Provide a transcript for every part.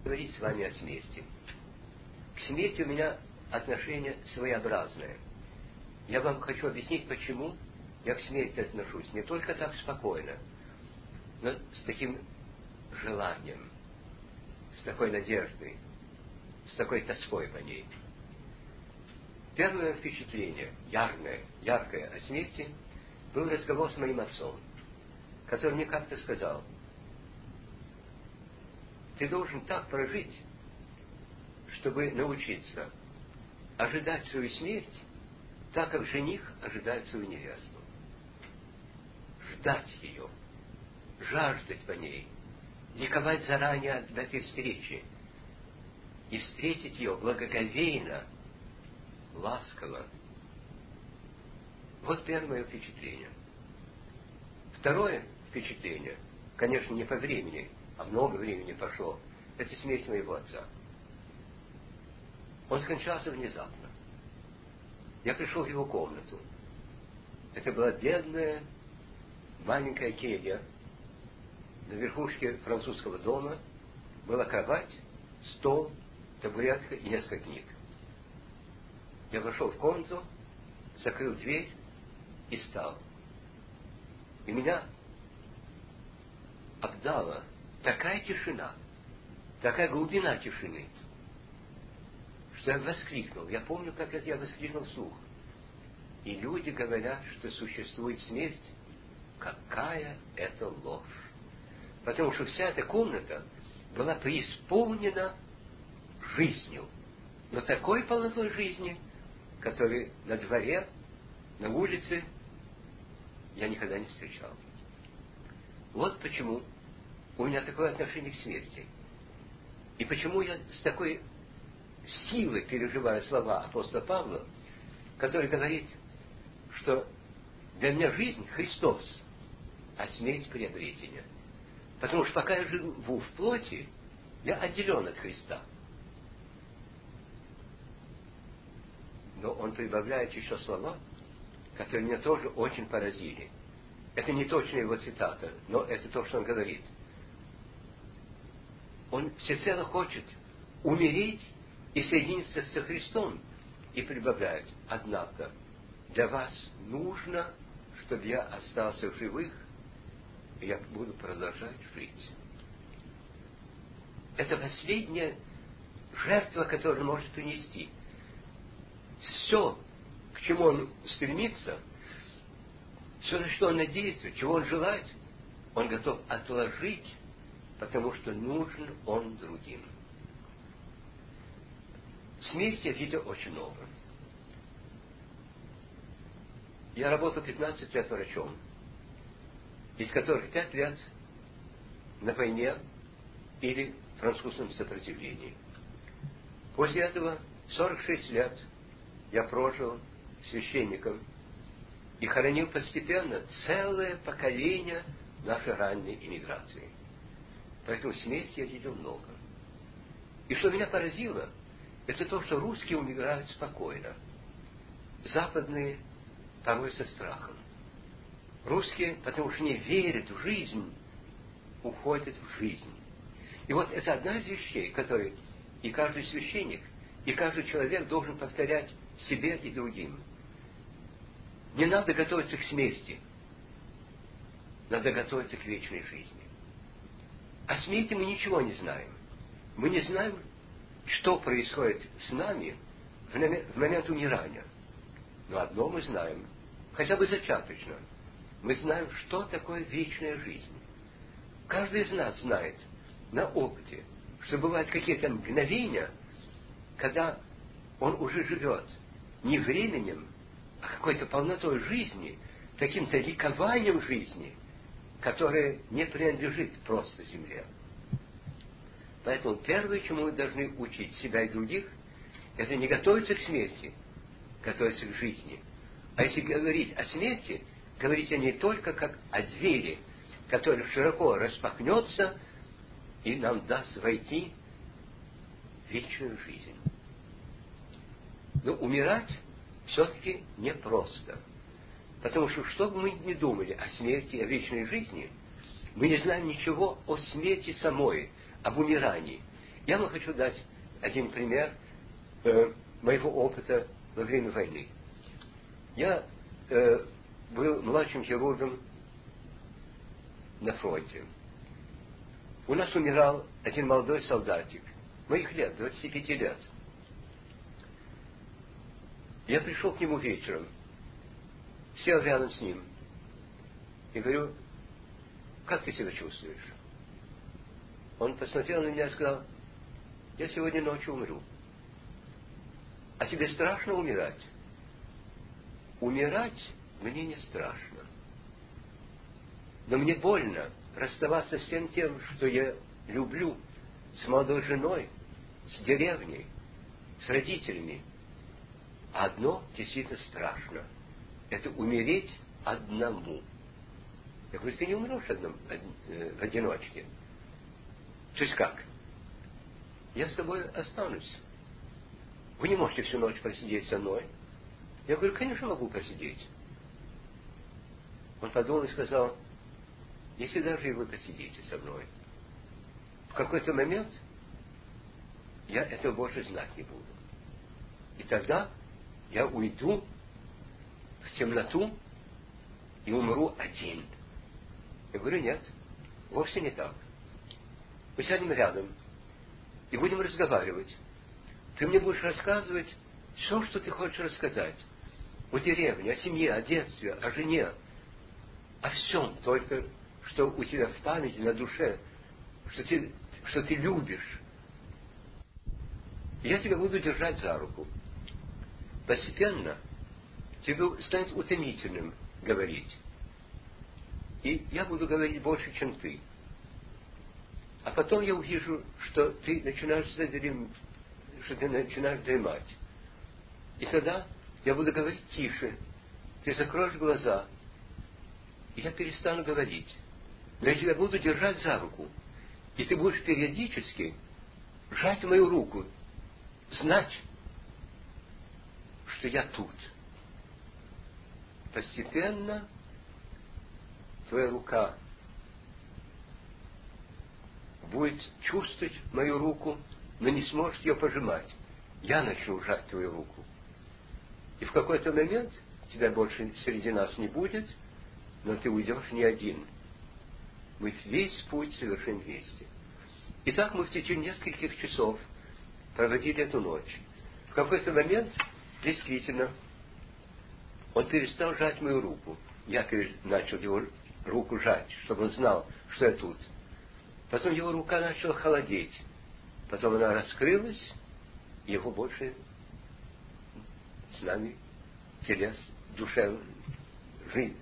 говорить с вами о смерти. К смерти у меня отношение своеобразное. Я вам хочу объяснить, почему я к смерти отношусь. Не только так спокойно, но с таким желанием, с такой надеждой, с такой тоской по ней. Первое впечатление, яркое о смерти, был разговор с моим отцом, который мне как-то сказал: ты должен так прожить, чтобы научиться ожидать свою смерть, так как жених ожидает свою невесту. Ждать ее, жаждать по ней, ликовать заранее об этой встрече и встретить ее благоговейно, ласково. Вот первое впечатление. Второе впечатление, конечно, не по времени, а много времени прошло, это смерть моего отца. Он скончался внезапно. Я пришел в его комнату. Это была бедная маленькая келья на верхушке французского дома. Была кровать, стол, табуретка и несколько книг. Я вошел в комнату, закрыл дверь и стал. И меня обдала такая тишина, такая глубина тишины, что я воскликнул. Я помню, как я воскликнул вслух. И люди говорят, что существует смерть. Какая это ложь! Потому что вся эта комната была преисполнена жизнью. Но такой полнотой жизни, которой на дворе, на улице я никогда не встречал. Вот почему у меня такое отношение к смерти. И почему я с такой силой переживаю слова апостола Павла, который говорит, что для меня жизнь Христос, а смерть приобретение. Потому что пока я живу в плоти, я отделен от Христа. Но он прибавляет еще слова, которые меня тоже очень поразили. Это не точная его цитата, но это то, что он говорит. Он всецело хочет умереть и соединиться со Христом. И прибавляет: однако для вас нужно, чтобы я остался в живых, и я буду продолжать жить. Это последняя жертва, которую он может принести. Все, к чему он стремится, все, на что он надеется, чего он желает, он готов отложить, потому что нужен он другим. Смерти я видел очень много. Я работал 15 лет врачом, из которых 5 лет на войне или в французском сопротивлении. После этого 46 лет я прожил священником и хоронил постепенно целое поколение нашей ранней иммиграции. Поэтому смерти я видел много. И что меня поразило, это то, что русские умирают спокойно. Западные порой со страхом. Русские, потому что не верят в жизнь, уходят в жизнь. И вот это одна из вещей, которые и каждый священник, и каждый человек должен повторять себе и другим. Не надо готовиться к смерти. Надо готовиться к вечной жизни. О смерти мы ничего не знаем. Мы не знаем, что происходит с нами в момент умирания. Но одно мы знаем, хотя бы зачаточно. Мы знаем, что такое вечная жизнь. Каждый из нас знает на опыте, что бывают какие-то мгновения, когда он уже живет не временем, а какой-то полнотой жизни, каким-то ликованием жизни, которое не принадлежит просто земле. Поэтому первое, чему мы должны учить себя и других, это не готовиться к смерти, готовиться к жизни. А если говорить о смерти, говорить о ней только как о двери, которая широко распахнется и нам даст войти в вечную жизнь. Но умирать все-таки непросто. Потому что бы мы ни думали о смерти, о вечной жизни, мы не знаем ничего о смерти самой, об умирании. Я вам хочу дать один пример моего опыта во время войны. Я был младшим хирургом на фронте. У нас умирал один молодой солдатик, моих лет, 25 лет. Я пришел к нему вечером, сел рядом с ним и говорю: как ты себя чувствуешь? Он посмотрел на меня и сказал: я сегодня ночью умру. А тебе страшно умирать? Умирать мне не страшно. Но мне больно расставаться с всем тем, что я люблю, с молодой женой, с деревней, с родителями. А одно действительно страшно. Это умереть одному. Я говорю: ты не умрешь в одиночке. То есть как? Я с тобой останусь. Вы не можете всю ночь просидеть со мной? Я говорю: конечно, могу просидеть. Он подумал и сказал: если даже и вы посидите со мной, в какой-то момент я этого больше знать не буду. И тогда я уйду в темноту и умру один. Я говорю: нет, вовсе не так. Мы сядем рядом и будем разговаривать. Ты мне будешь рассказывать все, что ты хочешь рассказать. О деревне, о семье, о детстве, о жене. О всем, только что у тебя в памяти, на душе, что ты любишь. Я тебя буду держать за руку. Постепенно тебе станет утомительным говорить. И я буду говорить больше, чем ты. А потом я увижу, что ты начинаешь дремать. И тогда я буду говорить тише. Ты закроешь глаза, и я перестану говорить. Но я тебя буду держать за руку. И ты будешь периодически сжать мою руку, знать, что я тут. Постепенно твоя рука будет чувствовать мою руку, но не сможет ее пожимать. Я начну сжать твою руку. И в какой-то момент тебя больше среди нас не будет, но ты уйдешь не один. Мы весь путь совершим вместе. И так мы в течение нескольких часов проводили эту ночь. В какой-то момент, действительно, он перестал сжать мою руку. Я начал его руку сжать, чтобы он знал, что я тут. Потом его рука начала холодеть. Потом она раскрылась, и его больше с нами телес, душевной жизни,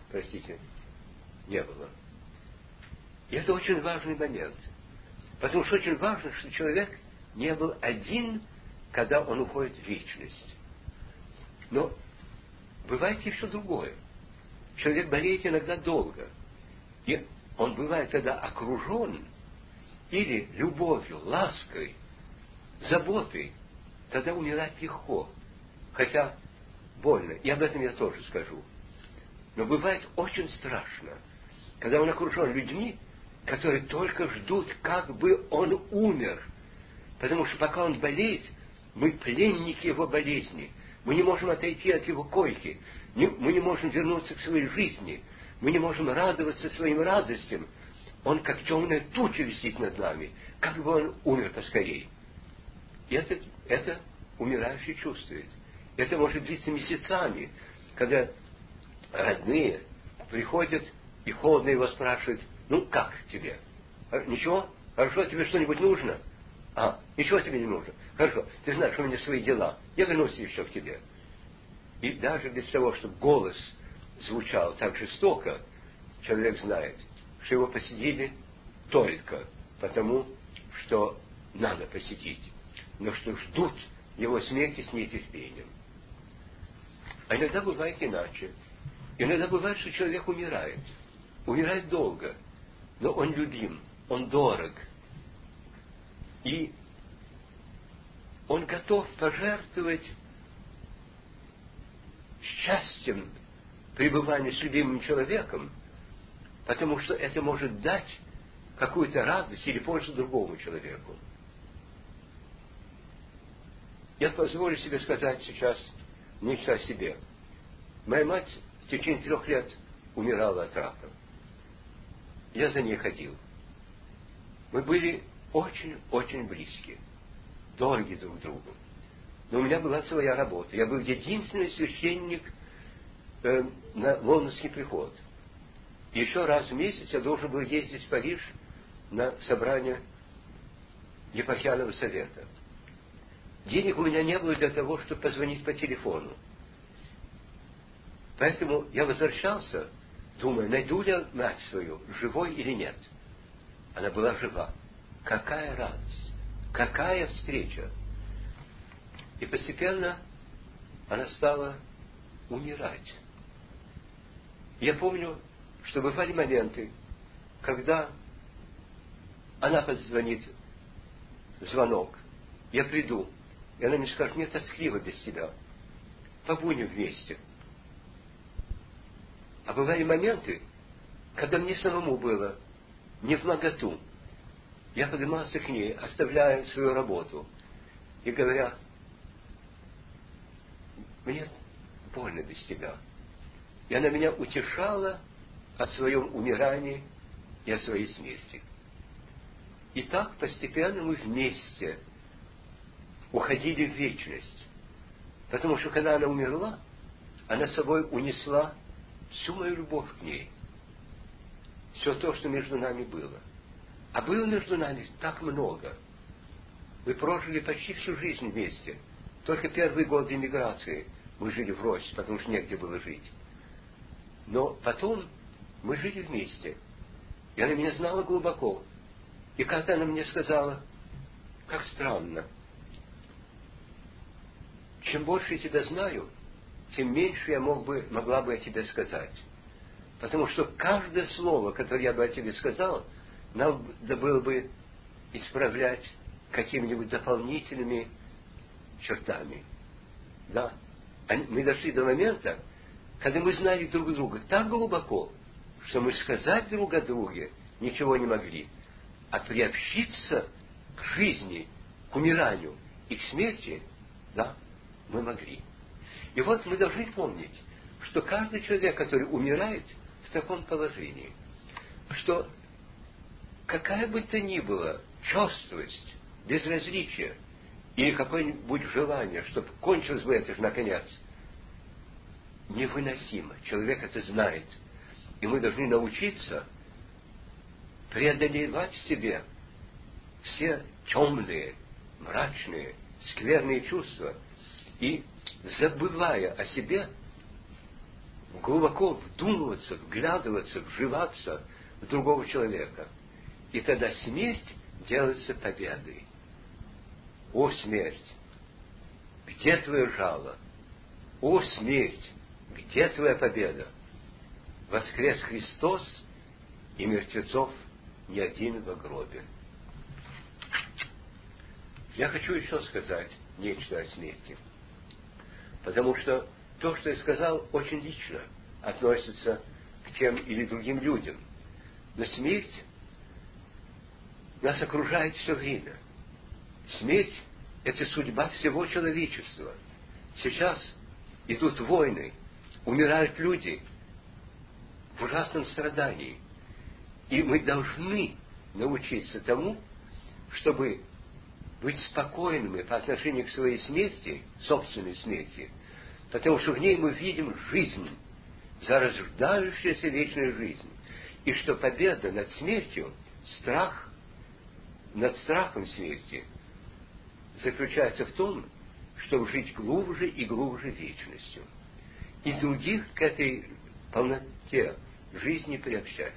не было. И это очень важный момент. Потому что очень важно, что человек не был один, когда он уходит в вечность. Но бывает и все другое. Человек болеет иногда долго. И он бывает тогда окружен или любовью, лаской, заботой. Тогда умирать легко. Хотя больно. И об этом я тоже скажу. Но бывает очень страшно, когда он окружен людьми, которые только ждут, как бы он умер. Потому что пока он болеет, мы пленники его болезни. Мы не можем отойти от его койки. Мы не можем вернуться к своей жизни. Мы не можем радоваться своим радостям. Он как темная туча висит над нами. Как бы он умер поскорей. И это умирающий чувствует. Это может длиться месяцами, когда родные приходят и холодно его спрашивают: ну, как тебе? Ничего? Хорошо, тебе что-нибудь нужно? Ничего тебе не нужно. Хорошо, ты знаешь, у меня свои дела. Я вернусь еще к тебе. И даже без того, чтобы голос звучал так жестоко, человек знает, что его посетили только потому, что надо посетить, но что ждут его смерти с нетерпением. А иногда бывает иначе. Иногда бывает, что человек умирает. Умирает долго, но он любим, он дорог. И он готов пожертвовать счастьем пребывания с любимым человеком, потому что это может дать какую-то радость или пользу другому человеку. Я позволю себе сказать сейчас нечто о себе. Моя мать в течение 3 лет умирала от рака. Я за ней ходил. Мы были очень близки, дороги друг другу. Но у меня была своя работа. Я был единственный священник на лондонский приход. И еще раз в месяц я должен был ездить в Париж на собрание епархиального совета. Денег у меня не было для того, чтобы позвонить по телефону. Поэтому я возвращался, думая, найду ли мать свою, живой или нет. Она была жива. Какая радость! Какая встреча! И постепенно она стала умирать. Я помню, что бывали моменты, когда она позвонит в звонок, я приду, и она мне скажет: мне тоскливо без тебя, побудем вместе. А бывали моменты, когда мне самому было невмоготу. Я поднимался к ней, оставляя свою работу, и говоря: мне больно без тебя. И она меня утешала о своем умирании и о своей смерти. И так постепенно мы вместе уходили в вечность. Потому что когда она умерла, она с собой унесла всю мою любовь к ней. Все то, что между нами было. А было между нами так много. Мы прожили почти всю жизнь вместе. Только первый год эмиграции мы жили врозь, потому что негде было жить. Но потом мы жили вместе. И она меня знала глубоко. И как-то она мне сказала: как странно. Чем больше я тебя знаю, тем меньше я могла бы о тебе сказать. Потому что каждое слово, которое я бы о тебе сказал, надо было бы исправлять какими-нибудь дополнительными чертами. Да. Мы дошли до момента, когда мы знали друг друга так глубоко, что мы сказать друг о друге ничего не могли. А приобщиться к жизни, к умиранию и к смерти, да, мы могли. И вот мы должны помнить, что каждый человек, который умирает, в таком положении, что какая бы то ни была черствость, безразличие или какое-нибудь желание, чтобы кончилось бы это же наконец, невыносимо. Человек это знает. И мы должны научиться преодолевать в себе все темные, мрачные, скверные чувства и, забывая о себе, глубоко вдумываться, вглядываться, вживаться в другого человека. И тогда смерть делается победой. О, смерть! Где твое жало? О, смерть! Где твоя победа? Воскрес Христос, и мертвецов ни один во гробе. Я хочу еще сказать нечто о смерти. Потому что то, что я сказал, очень лично относится к тем или другим людям. Но смерть нас окружает все время. Смерть – это судьба всего человечества. Сейчас идут войны, умирают люди в ужасном страдании. И мы должны научиться тому, чтобы быть спокойными по отношению к своей смерти, собственной смерти, потому что в ней мы видим жизнь, зарождающуюся вечную жизнь. И что победа над смертью, страх над страхом смерти заключается в том, чтобы жить глубже и глубже вечностью. И других к этой полноте жизни приобщать.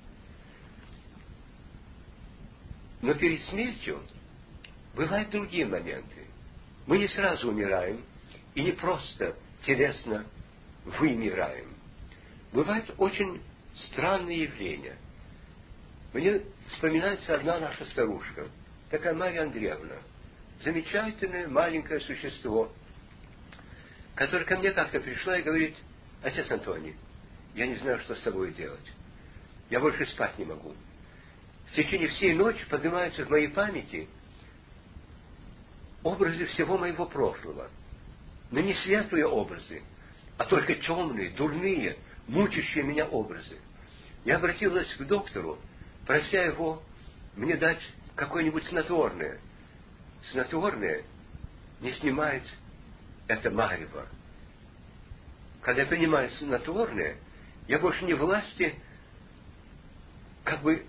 Но перед смертью бывают другие моменты. Мы не сразу умираем, и не просто телесно вымираем. Бывают очень странные явления. Мне вспоминается одна наша старушка, такая Марья Андреевна, замечательное маленькое существо, которое ко мне как-то пришла и говорит: отец Антоний, я не знаю, что с собой делать. Я больше спать не могу. В течение всей ночи поднимаются в моей памяти образы всего моего прошлого. Но не светлые образы, а только темные, дурные, мучащие меня образы. Я обратилась к доктору, прося его мне дать какое-нибудь снотворное. Снотворное не снимает это марево. Когда я принимаю снотворное, я больше не власти как бы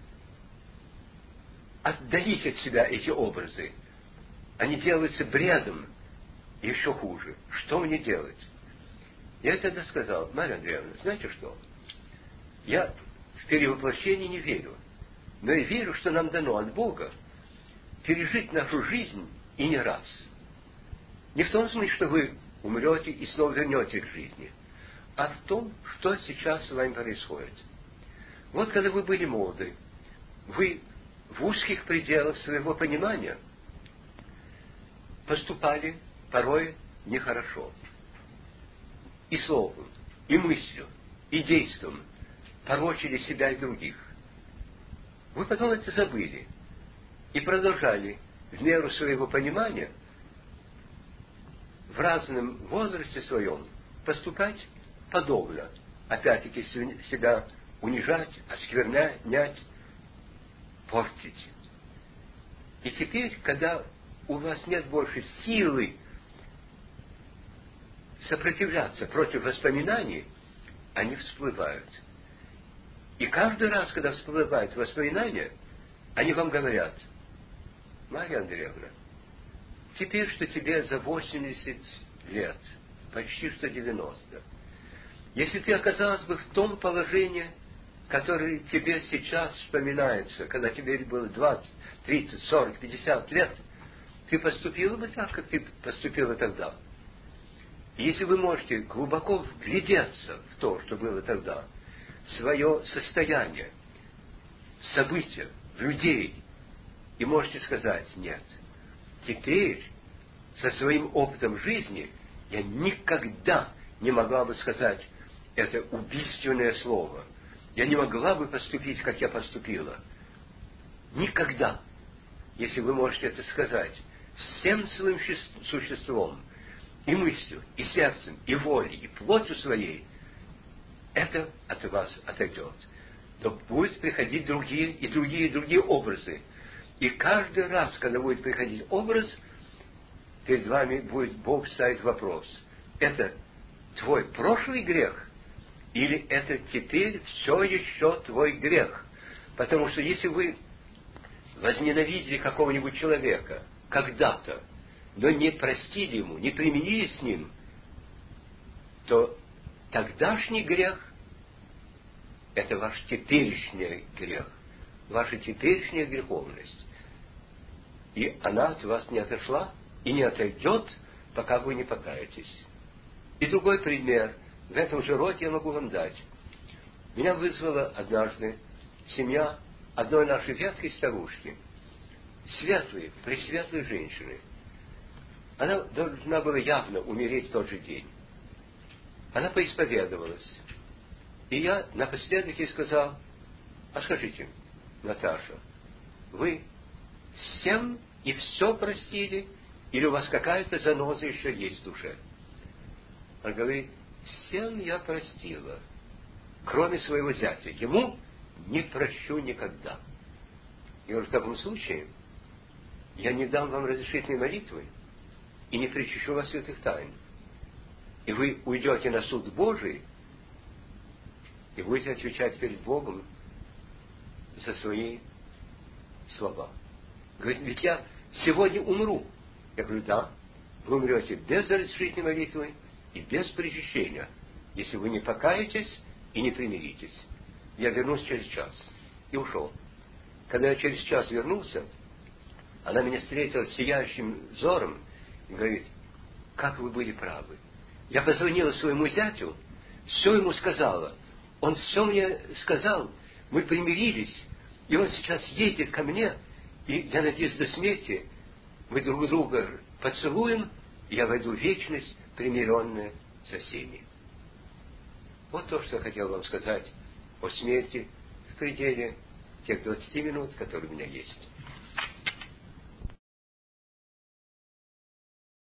отдалить от себя эти образы. Они делаются бредом, еще хуже. Что мне делать? Я тогда сказал: Марья Андреевна, знаете что? Я в перевоплощение не верю, но я верю, что нам дано от Бога пережить нашу жизнь и не раз. Не в том смысле, что вы умрете и снова вернетесь к жизни, а в том, что сейчас с вами происходит. Вот когда вы были молоды, вы в узких пределах своего понимания поступали порой нехорошо. И словом, и мыслью, и действием порочили себя и других. Вы потом это забыли и продолжали в меру своего понимания в разном возрасте своем поступать подобно. Опять-таки себя унижать, осквернять, портить. И теперь, когда у вас нет больше силы сопротивляться против воспоминаний, они всплывают. И каждый раз, когда всплывают воспоминания, они вам говорят: Марья Андреевна, теперь, что тебе за 80 лет, почти что 90, если ты оказалась бы в том положении, которое тебе сейчас вспоминается, когда тебе было 20, 30, 40, 50 лет, ты поступила бы так, как ты поступила тогда. И если вы можете глубоко вглядеться в то, что было тогда, свое состояние, события, в людей, и можете сказать: нет, теперь со своим опытом жизни я никогда не могла бы сказать это убийственное слово. Я не могла бы поступить, как я поступила. Никогда. Если вы можете это сказать всем своим существом, и мыслью, и сердцем, и волей, и плотью своей, это от вас отойдет. То будут приходить другие и другие и другие образы. И каждый раз, когда будет приходить образ, перед вами будет Бог ставить вопрос: это твой прошлый грех, или это теперь все еще твой грех? Потому что если вы возненавидели какого-нибудь человека когда-то, но не простили ему, не примирились с ним, то тогдашний грех — это ваш теперешний грех, ваша теперешняя греховность. И она от вас не отошла и не отойдет, пока вы не покаетесь. И другой пример в этом же роде я могу вам дать. Меня вызвала однажды семья одной нашей ветхой старушки, светлой, пресветлой женщины. Она должна была явно умереть в тот же день. Она поисповедовалась. И я напоследок ей сказал: а скажите, Наташа, вы всем и все простили, или у вас какая-то заноза еще есть в душе? Она говорит: всем я простила, кроме своего зятя. Ему не прощу никогда. Я говорю: в таком случае я не дам вам разрешительной молитвы и не причащу вас святых тайн. И вы уйдете на суд Божий и будете отвечать перед Богом за свои слова. Говорит: ведь я сегодня умру. Я говорю: да, вы умрете без разрешительной молитвы и без причащения, если вы не покаетесь и не примиритесь. Я вернусь через час. И ушел. Когда я через час вернулся, она меня встретила сияющим взором и говорит: как вы были правы. Я позвонила своему зятю, все ему сказала. Он все мне сказал, мы примирились, и он сейчас едет ко мне, и я надеюсь, до смерти мы друг друга поцелуем, и я войду в вечность, примиренная со всеми. Вот то, что я хотел вам сказать о смерти в пределе тех 20 минут, которые у меня есть.